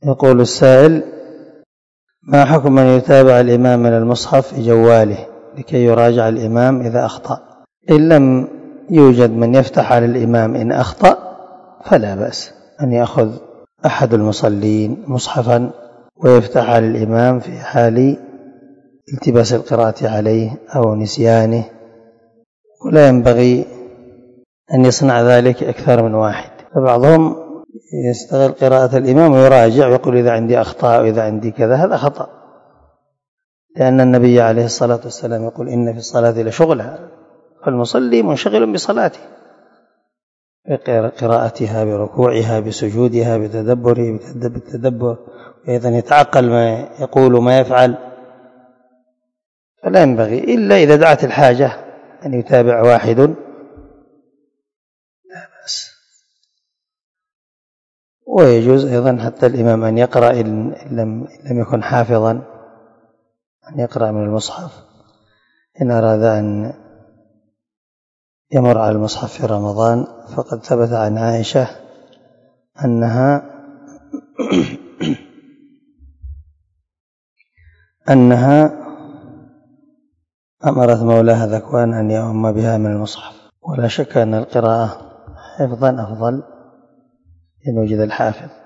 يقول السائل: ما حكم من يتابع الإمام من المصحف في جواله لكي يراجع الإمام إذا أخطأ؟ إن لم يوجد من يفتح على الإمام إن أخطأ فلا بأس أن يأخذ أحد المصلين مصحفا ويفتح على الإمام في حال التباس القراءة عليه أو نسيانه، ولا ينبغي أن يصنع ذلك أكثر من واحد. فبعضهم يستغل قراءة الإمام ويراجع ويقول إذا عندي أخطاء وإذا عندي كذا، هذا خطأ، لأن النبي عليه الصلاة والسلام يقول: إن في الصلاة لشغلها، فالمصلي منشغل بصلاته، بقراءتها، بركوعها، بسجودها، بالتدبر، وأيضا يتعقل ما يقول وما يفعل. فلا ينبغي إلا إذا دعت الحاجة أن يتابع واحد، لا بأس. ويجوز أيضا حتى الإمام أن يقرأ إن لم يكن حافظا، أن يقرأ من المصحف إن أراد أن يمر على المصحف في رمضان. فقد ثبت عن عائشة أنها أمرت مولاها ذكوان أن يؤم بها من المصحف. ولا شك أن القراءة حفظا أفضل إن وجد الحافظ.